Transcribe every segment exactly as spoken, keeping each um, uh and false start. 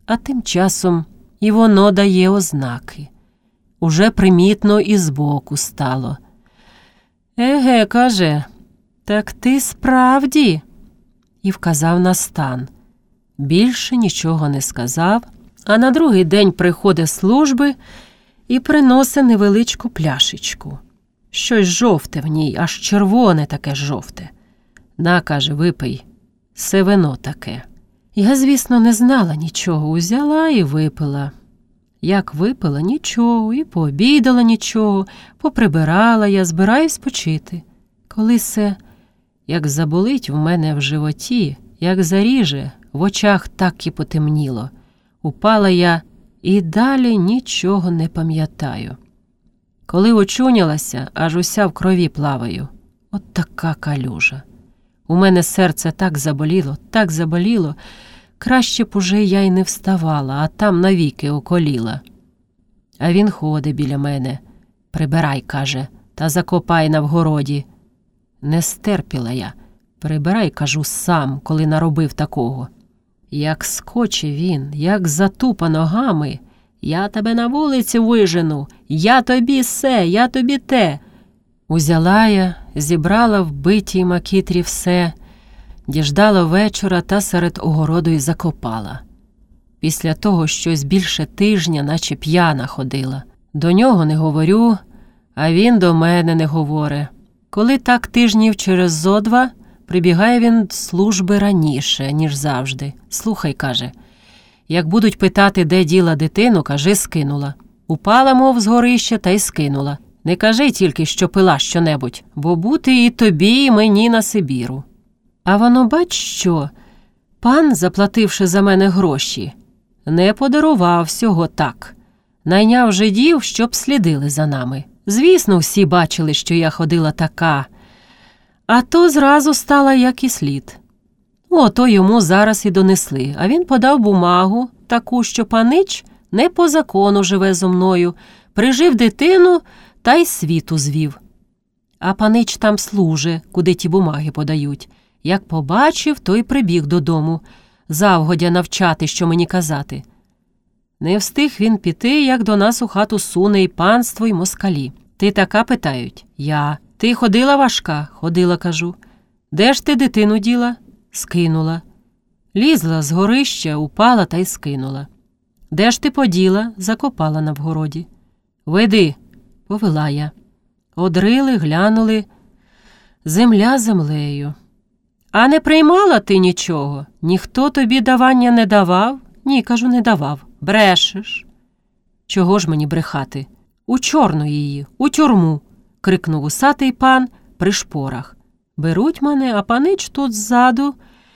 А тим часом і воно дає ознаки. Уже примітно і збоку стало. «Еге, – каже, – так ти справді?» І вказав на стан. Більше нічого не сказав, а на другий день приходить з служби і приносить невеличку пляшечку. Щось жовте в ній, аж червоне таке жовте. «На, – каже, – випий, се вино таке». Я, звісно, не знала нічого, узяла і випила. Як випила – нічого, і пообідала – нічого, поприбирала я, збираюсь почити. Коли се, як заболить в мене в животі, як заріже, в очах так і потемніло. Упала я і далі нічого не пам'ятаю. Коли очунялася, аж уся в крові плаваю. От така калюжа. У мене серце так заболіло, так заболіло, краще б уже я й не вставала, а там навіки околіла. А він ходить біля мене. «Прибирай, – каже, – та закопай на вгороді». Не стерпіла я. «Прибирай, – кажу, – сам, коли наробив такого». Як скоче він, як затупа ногами. «Я тебе на вулицю вижену, я тобі се, я тобі те». Узяла я, зібрала в битій макітрі все, діждала вечора та серед огороду й закопала. Після того щось більше тижня, наче п'яна ходила. До нього не говорю, а він до мене не говорить. Коли так тижнів через зо два, прибігає він з служби раніше, ніж завжди. «Слухай, – каже, – як будуть питати, де діла дитину, кажи, скинула. Упала, мов з горища, та й скинула. Не кажи тільки, що пила щонебудь, бо бути і тобі, і мені на Сибіру». А воно, бач що, пан, заплативши за мене гроші, не подарував всього так. Найняв жидів, щоб слідили за нами. Звісно, всі бачили, що я ходила така. А то зразу стала як і слід. Ото йому зараз і донесли, а він подав бумагу, таку, що панич не по закону живе зо мною, прижив дитину та й світу звів. А панич там служе, куди ті бумаги подають. Як побачив, то й прибіг додому, завгодя навчати, що мені казати. Не встиг він піти, як до нас у хату суне і панство, і москалі. «Ти така?» – питають. «Я». «Ти ходила важка?» «Ходила», – кажу. «Де ж ти дитину діла?» «Скинула». «Лізла з горища, упала та й скинула». «Де ж ти поділа?» «Закопала на вгороді». «Веди», – повела я. Одрили, глянули. Земля землею. «А не приймала ти нічого? Ніхто тобі давання не давав?» «Ні, – кажу, – не давав». «Брешеш». «Чого ж мені брехати?» «У чорну її, у тюрму», – крикнув усатий пан при шпорах. Беруть мене, а панич тут ззаду,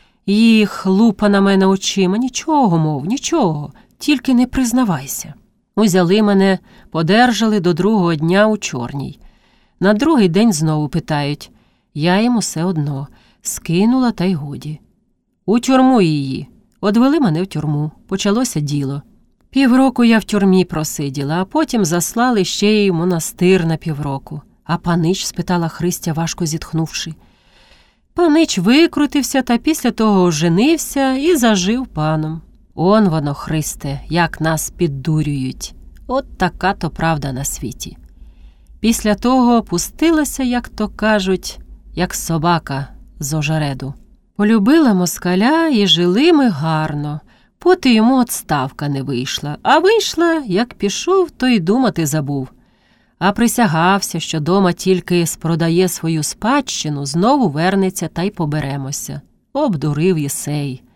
їх лупа на мене очима. «Нічого, мов, нічого, тільки не признавайся». Узяли мене, подержали до другого дня у чорній. На другий день знову питають. Я їм усе одно. Скинула та й годі. «У тюрму її». Одвели мене в тюрму. Почалося діло. Півроку я в тюрмі просиділа, а потім заслали ще й в монастир на півроку. «А панич?» – спитала Христя, важко зітхнувши. Панич викрутився та після того оженився і зажив паном. Он воно, Христе, як нас піддурюють. От така то правда на світі. Після того пустилася, як то кажуть, як собака з ожереду. Полюбила москаля і жили ми гарно. Поти йому отставка не вийшла. А вийшла, як пішов, то й думати забув. А присягався, що дома тільки спродає свою спадщину, знову вернеться та й поберемося. Обдурив єсей.